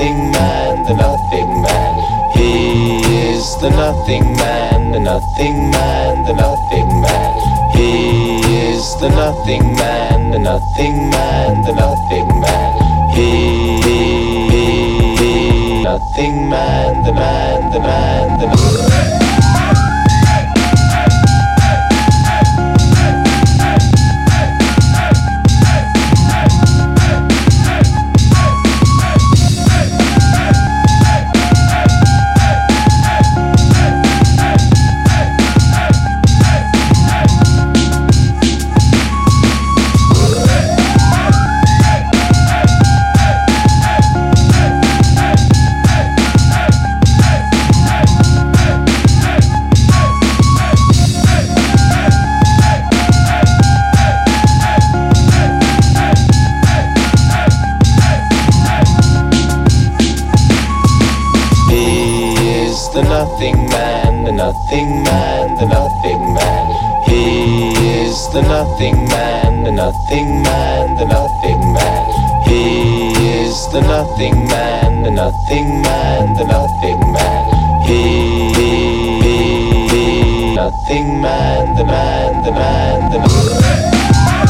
nothing man, the nothing man. He is the nothing man, the nothing man, the nothing man. He is the nothing man, the nothing man, the nothing man. He nothing man, the man, the man, the man. The nothing man, the nothing man, the nothing man. He is the nothing man, the nothing man, the nothing man. He is the nothing man, the nothing man, the nothing man. He nothing man, the man, the man, the man.